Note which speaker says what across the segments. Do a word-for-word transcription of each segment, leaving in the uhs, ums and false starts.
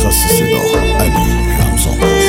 Speaker 1: پس صدا علی رمضان.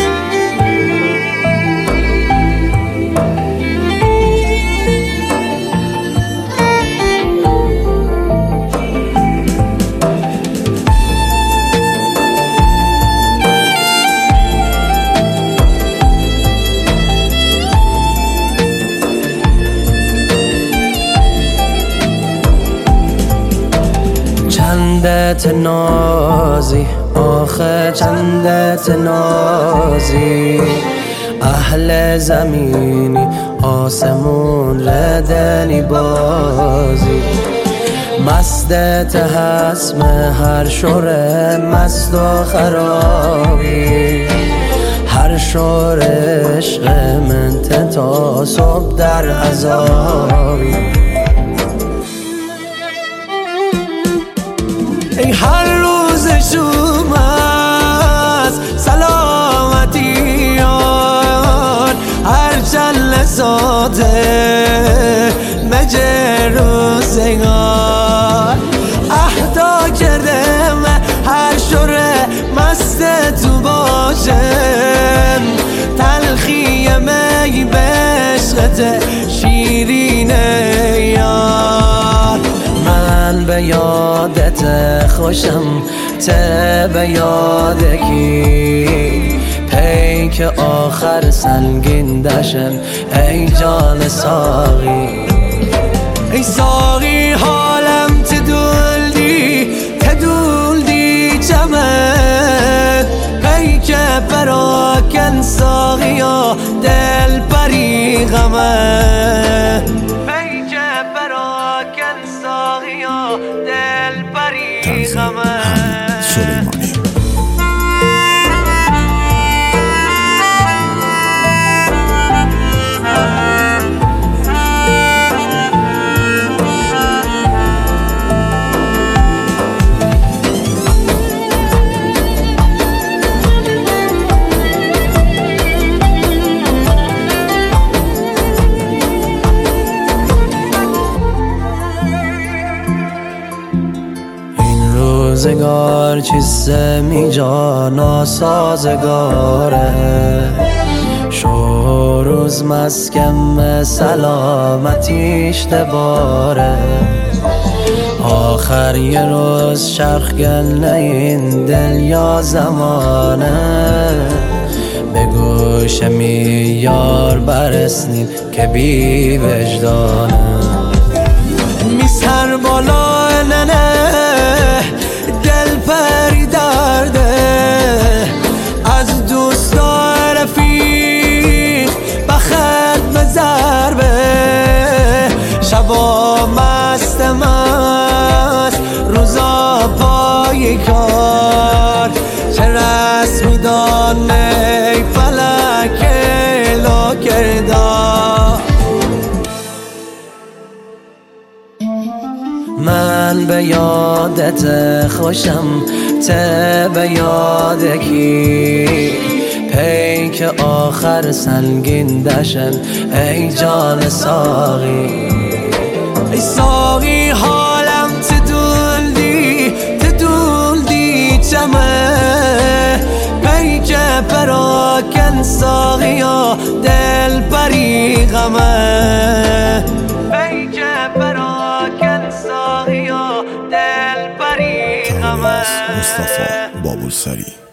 Speaker 2: چندت نازی آخه چندت نازی، اهل زمینی آسمون ردنی بازی، مستت حسم هر شوره مست و خرابی، هر شور عشق من تا صبح در عذابی. ای هر روز شوم از سلامتی یار، هر چند ساده مجه روزگار، اهدا کردم هر شوره مست تو باشم، تلخی می بشقت شیرین یار. من به یادت خوشم ته به یاد کی، پیک آخر سنگین دشم ای جان ساقی. ای ساقی حالم تدولدی تدولدی چمن، پیک پراکن ساقیا دل پری غمه، پیک پراکن ساقیا دل پری غمه.
Speaker 1: سلیمانی
Speaker 2: روزگار چیزه می جا ناسازگاره، شو روز مسکم سلامتیش دباره، آخر یه روز شرخ گل این دل یا زمانه، به گوش می یار برسنیم که بی وجدانه. می سر بالا ننه دل پری درده، از دوستان رفیق بخت به ضربه، شبا مست مست روزا پای کار، چه رسمی دانه ای فلک لا کردار. من به یادت خوشم ته به یاد کی، پیک آخر سنگین دشم ای جان ساقی. ای ساقی حالم تدولدی تدولدی چمه، پیک پراکن ساقیا دل پری غمه، پیک پراکن ساقیا دل پری غمه.
Speaker 1: مصطفی بابوسری.